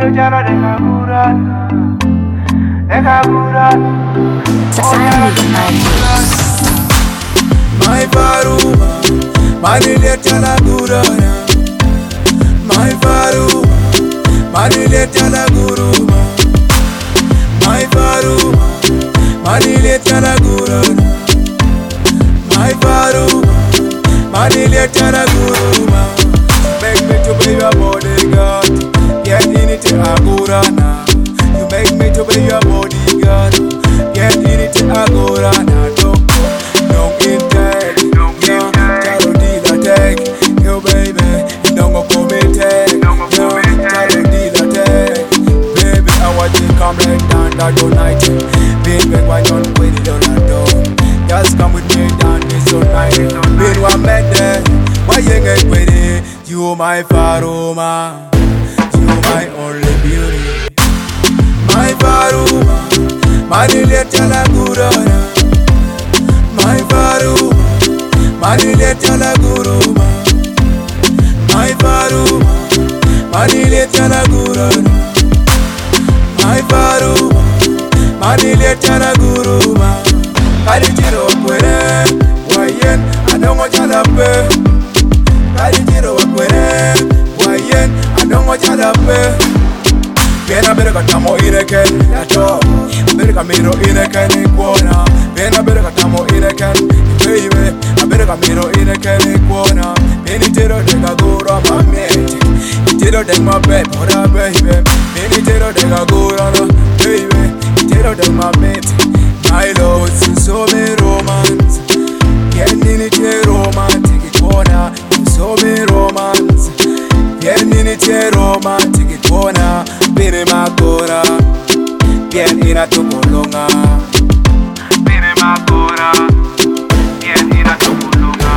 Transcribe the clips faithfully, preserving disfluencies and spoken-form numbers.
jana dekagura, dekagura. My Faruma, Manile Talagura, my Faruma, Manile Talaguruma, my Faruma, Manile Talagura, my Faruma, Manile Talaguruma. Make me to be your bodyguard, get in it to Agura now. You make me to be your bodyguard, get in it to Agura now. That night, baby, why not wait it on a door? Just come with me down this all night. Baby, I'm met there. Why you get with it? You my Faruma, you my only beauty. My Faruma, Manile Talagura. My Faruma, Manile Talaguruma. My Faruma, Manile Talagura. My Faruma, Manile Talaguruma. Kalijiro kwere, wayen, anongo jalape. Kalijiro kwere, wayen, anongo jalape. Bena bere katamo ireken, yato. Bere kamiro ireken ikona. Bena bere katamo ireken, baby. Bere kamiro ireken ikona. Beni tero dekagura mameti. Tero dek my bed, what up baby. Beni tero dekagura no, baby. Tero dek my bed. My love, so me romance. Getting it a romantic corner. So me romance. Getting it a romantic corner. Bene makora. Bien ina tukulunga. Bene makora. Bien ina tukulunga.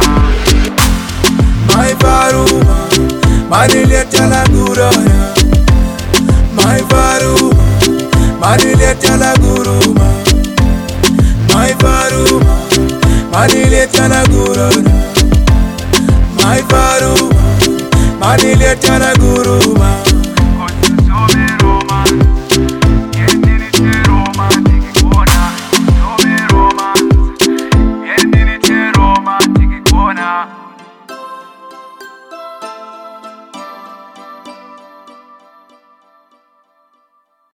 My Faruma, Manile Talagura. My Faruma, Manile Talaguruma. My Faruma, Manile Talagura. My Faruma, Manile Talaguruma.